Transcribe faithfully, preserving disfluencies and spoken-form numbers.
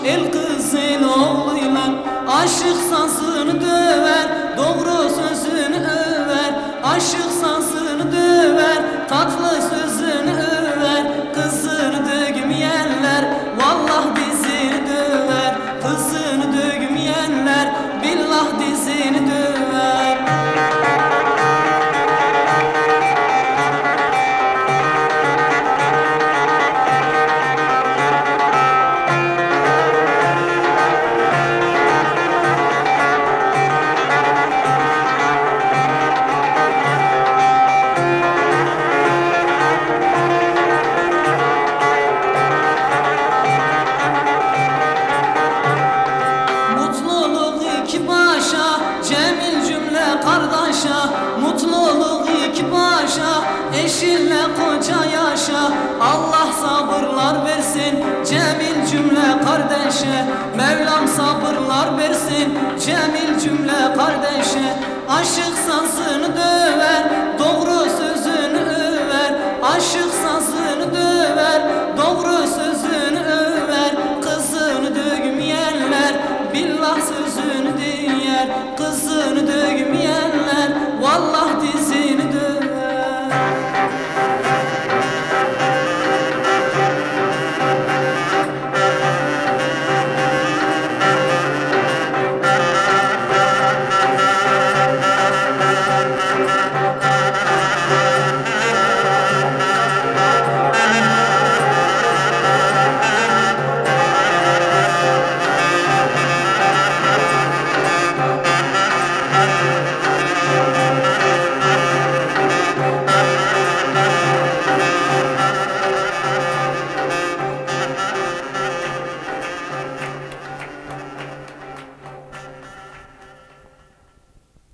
el kızın oğluyla. Aşık sazını döver, doğru sözünü över. Aşık sazını döver, tatlı sözünü över. Kızını dögmeyenler vallah dizini döver. Kızını dögmeyenler billah dizini döver. Mutluluk iki başa, eşinle koca yaşa. Allah sabırlar versin cemil cümle kardeşe. Mevlam sabırlar versin cemil cümle kardeşe. Aşık sazını döver, doğru sözünü över. Aşık sazını döver, doğru sözünü